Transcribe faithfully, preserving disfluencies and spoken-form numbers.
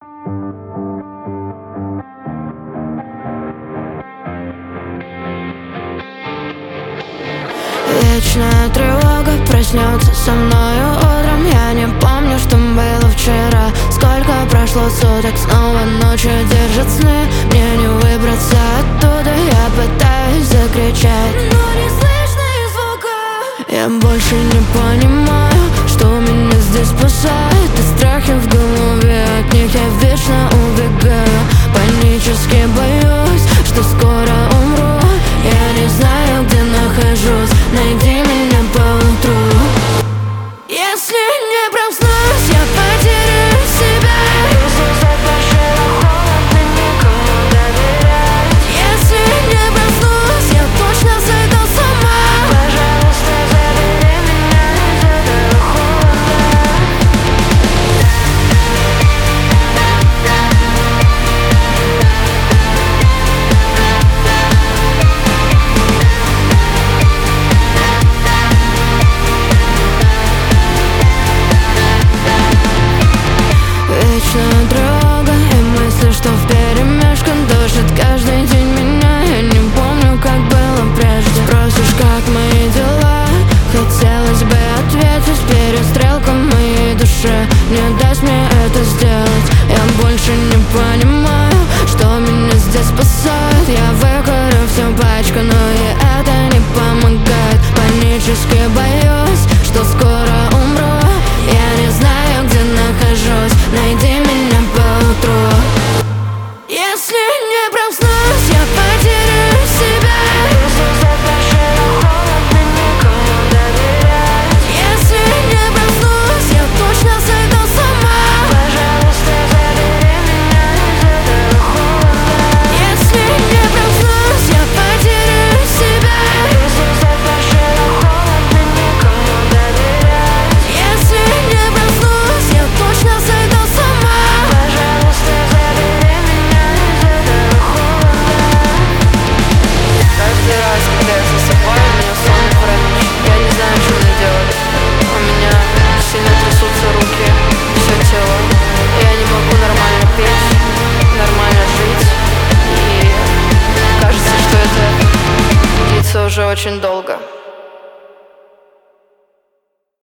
Вечная тревога проснется со мною утром. Я не помню, что было вчера. Сколько прошло суток, снова ночью держат сны. Мне не выбраться оттуда, я пытаюсь закричать, но не слышно их звука. Я больше не понимаю, что меня здесь спасает. И страхи в голове, от них я вечно убегаю. Панически боюсь, что скоро умру. Я не знаю, где нахожусь, найди меня поутру. Если не проснусь, я потеряю себя. Если запашет холодно, никому доверять. Если не проснусь, я точно сойду с ума. Пожалуйста, забери меня из этого холода. Вечная тревога и мысли, что вперемешку душит каждый день меня. Я не помню, как было прежде. Спросишь, как мои дела? Хотелось бы ответить, перестрелка в моей душе не даст мне это сделать. Я больше не понимаю, что меня здесь спасает. Я выкурю всю пачку, но и это не помогает. Панически боюсь, что скоро умру. Я не знаю, где нахожусь, найди меня поутру. Если не проснусь, я потеряю себя. Если запашет холодно, никому доверять. Если не проснусь, я точно сойду с ума. Пожалуйста, забери меня из этого холода. Если не проснусь, я потеряю себя. Если запашет холодно, никому доверять. Если не проснусь, я точно сойду с ума. Пожалуйста, забери меня из этого холода. Каждый раз, когда я засыпаю, меня сон паралич. Я не знаю, что мне делать. У меня сильно трясутся руки, все тело. Я не могу нормально петь, нормально жить. И кажется, что это длится уже очень долго.